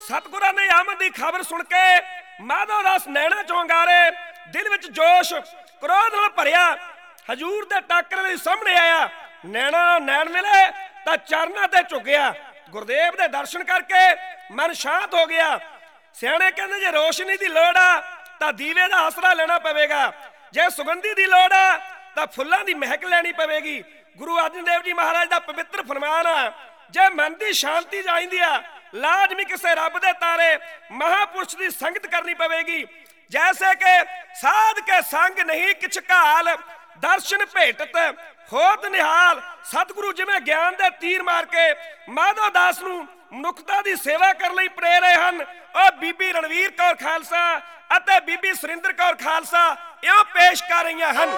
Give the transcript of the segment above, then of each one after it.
सतगुरां ने आमद की खबर सुन के माधवदास नैना चों अंगारे, दिल विच जोश क्रोध नाल भरिया हजूर दे टाकरे दे सामने आया। नैना नैन मिले तां चरनां ते झुकिया। गुरदेव दे दर्शन करके मन शांत हो गया। सियाणे कहंदे जे रोशनी दी लोड़ आ तां दीवे दा आसरा लेना पवेगा, जे सुगंधी दी लोड़ आ तां फुल्लां दी महक लैनी पवेगी। गुरु अर्जन देव जी महाराज दा पवित्र फरमान आ, जे मन की शांति चाहीदी आ लाजमी किसी रब दे तारे महापुरुष की संगत करनी पवेगी। जैसे कि साध के संग नहीं किछ घाल, दर्शन भेटत होत निहाल। सतगुरु जिवें ज्ञान दे तीर मार के माधवदास नूं मनुखता की सेवा करने लई प्रेर रहे हैं, और बीबी रणवीर कौर खालसा अते बीबी सुरिंदर कौर खालसा इउं पेश कर रही हैं।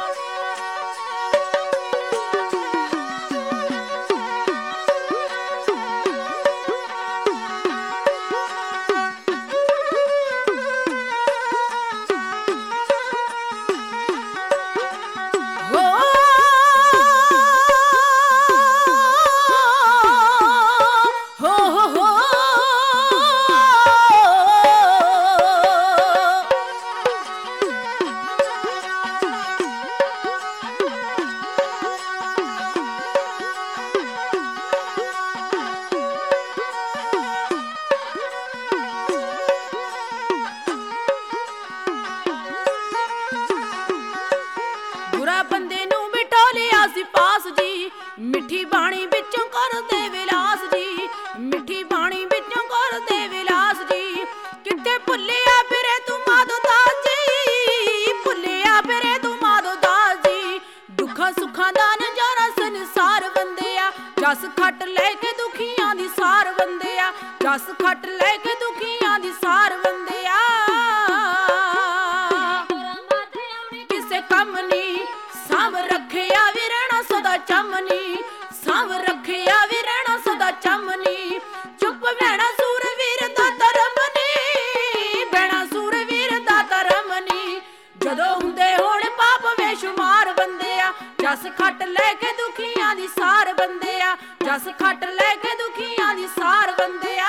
जस खट लैके दुखियां दी सार बंदिया, जस खट लैके दुखियां दी सार बंदिया। किसे कम नी साव रखिया भी रहना सदा चमनी, साव रखिया भी रहना सदा चमनी। चुप बहना सूरवीर दा धर्मनी, बहना सूरवीर दा धर्मनी। जदों हुंदे होण पाप बेशुमार बंदिया, जस खट लैके दुखियां दी सार बंदिया, जस खट लैके दुखियां दी सार बंदिया।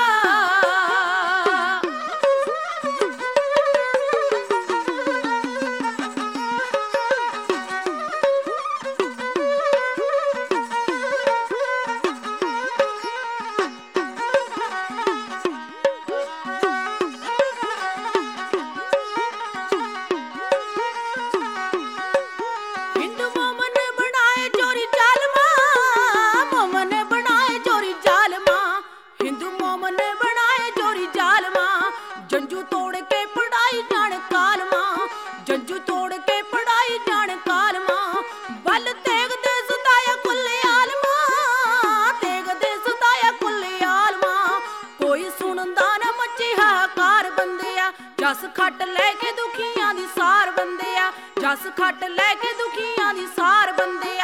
जस खट लैके दुखियां दी सार बंदिया, जस खट लैके दुखियां दी सार बंदिया।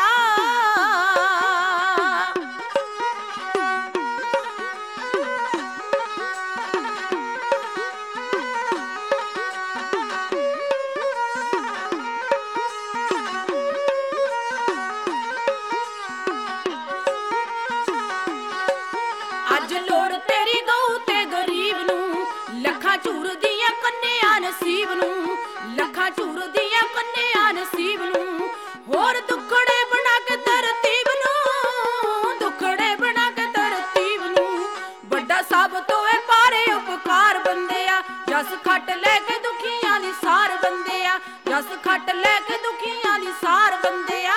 अज लोड़ तेरी गऊ ते गरीब नू, लखा झूर दिया कन्या नसीब नू, लखा झूर दिया कन्या नसीब नू। होर दुखड़े बना के तरतीब नू, दुखड़े बना के तरतीब नू। बड़ा सब तो है पारे उपकार बंदिया, जस खट लैके दुखियां दी सार बंदिया, जस खट लैके दुखियां दी सार बंदिया।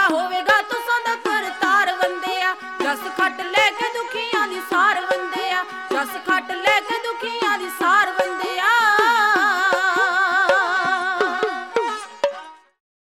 ਹੋਵੇਗਾ ਤੁਸਾਂ ਦਾ ਕਰਤਾਰ ਵੰਦਿਆ ਜਸ ਖੱਟ ਲੈ ਕੇ ਦੁਖੀਆਂ ਦੀ ਸਾਰ ਵੰਦਿਆ ਜਸ ਖੱਟ ਲੈ ਕੇ ਦੁਖੀਆਂ ਦੀ ਸਾਰ ਵੰਦਿਆ